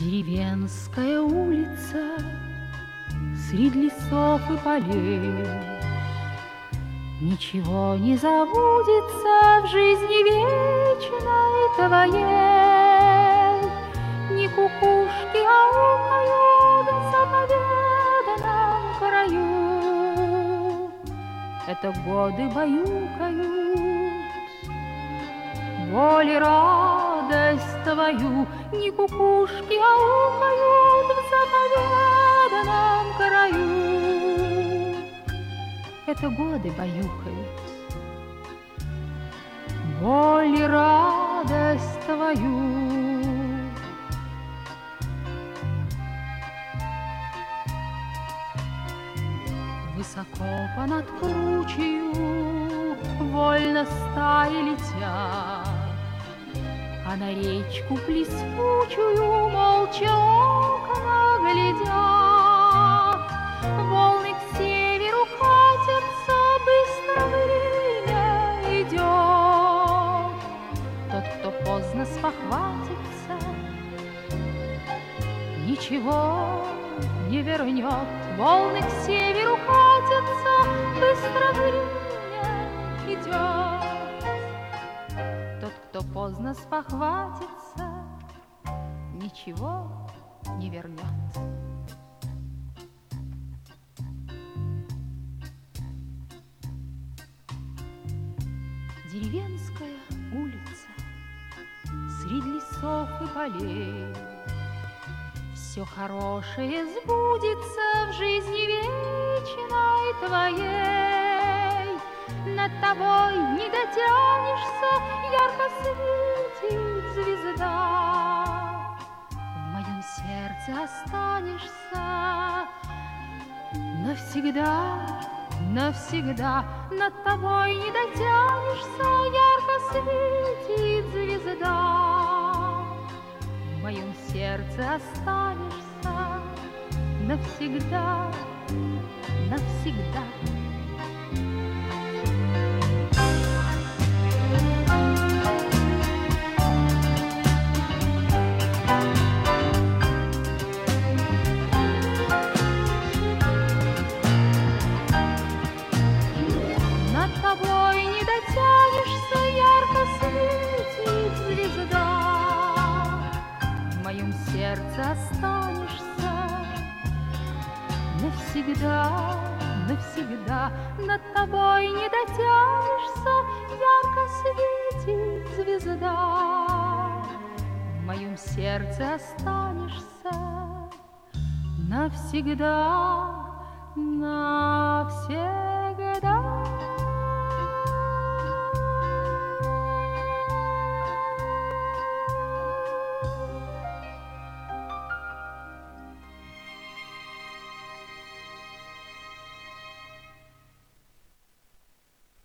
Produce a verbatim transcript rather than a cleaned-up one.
Деревенская улица средь лесов и полей. Ничего не забудется в жизни вечной твоей. Ни кукушки аукают в заповеданном краю. Это годы баюкают боль и радость твою. Ни кукушки аукают в заповеданном краю. Это годы баюкают боль и радость твою. Высоко понад кручею вольно стаи летят, а на речку плескучую молча окна глядят. Волны к северу катятся, быстро время идет. Тот, кто поздно спохватится, ничего не вернет. Волны к северу катятся, быстро время идет. Тот, кто поздно спохватится, ничего не вернет. Деревенская улица среди лесов и полей. Все хорошее сбудется в жизни вечной твоей. Над тобой не дотянешься, ярко светит звезда. В моем сердце останешься навсегда, навсегда. Над тобой не дотянешься, ярко светит звезда. В моем сердце останешься навсегда, навсегда. Над тобой не дотянешься, ярко светит звезда. В моем сердце останешься навсегда, навсегда. Над тобой не дотянешься, ярко светит звезда. В моем сердце останешься навсегда, навсегда.